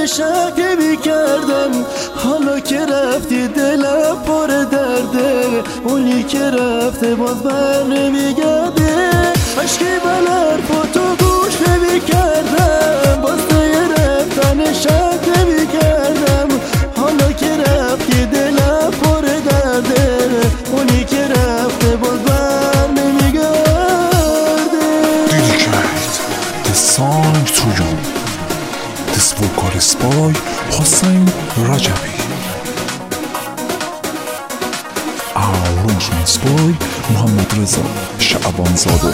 شک میکردم، حالا که رفتی دلم پر درده. اونی که رفته باز بر نمیگرده. عشقی من حرفا تو گوش نمیکردم، باز رفتن شک نمیکردم. حالا که رفتی دلم پر درده. اونی که رفته باز بر نمیگرده. Dedicate this song to you. This vocalist by Hossein Rajabi. Arrangements by Muhammad Reza Sha'banzadeh.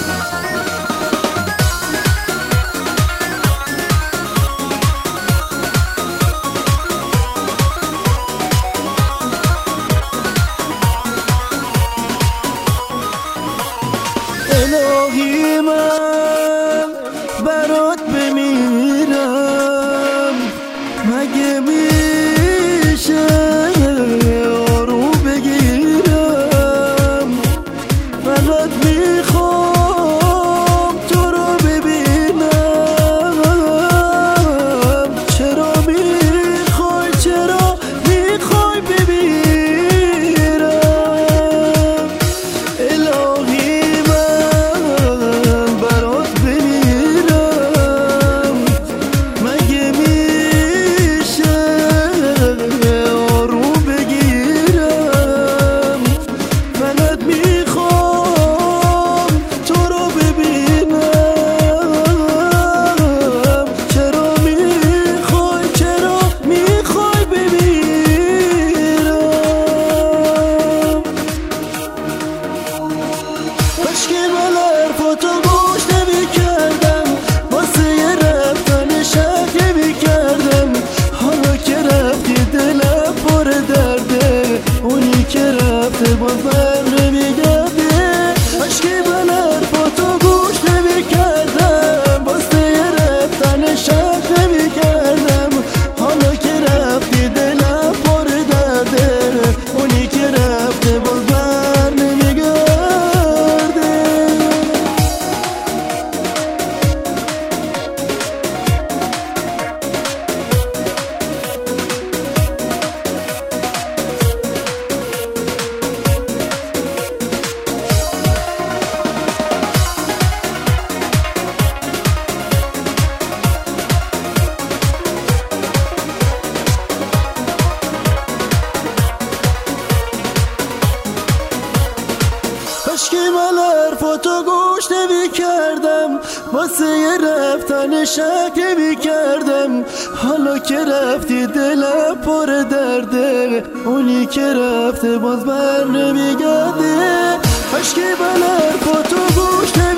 الهی من برات بمیرم، مگه میشه آروم بگیرم؟ فقط میخوام تو رو ببینم. چرا میخوای بمیرم؟ الهی من برات بمیرم، مگه میشه آروم بگیرم؟ فقط میخوام تو رو ببینم. چرا میخوای بمیرم؟ عشقی من حرفا تو گوش نمیکردم، واسه رفتن شک نمیکردم. حالا که رفتی دلم پر درده. اونی که رفته باز بر نمیگرده. عشقی من حرفا تو گوش نمیکردم، واسه رفتن شک نمیکردم. حالا که رفتی دلم پر درده. اونی که رفته باز بر نمیگرده. عشقی من حرفا تو گوش نمیکردم، واسه رفتن شک نمیکردم. حالا که رفتی دلم پر درده. اونی که رفته باز بر نمیگرده. عشقی من حرفا تو گوش